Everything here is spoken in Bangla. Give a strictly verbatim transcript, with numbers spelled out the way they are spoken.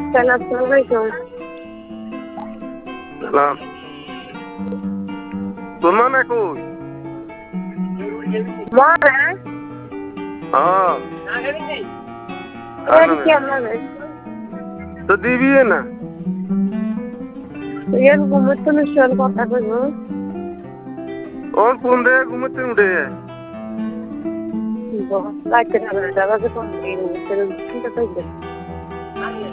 সালাম আলাইকুম। সালাম। তোর মা না কই? মা না? হ্যাঁ। ওর কি আমার তো দিবি না? এর ঘুমোতে মিশন কথা কইব। ওর কোন রে ঘুমোতে উঠে? রাতে না দাদা কে ফোন দিই চিন্তা কইবে।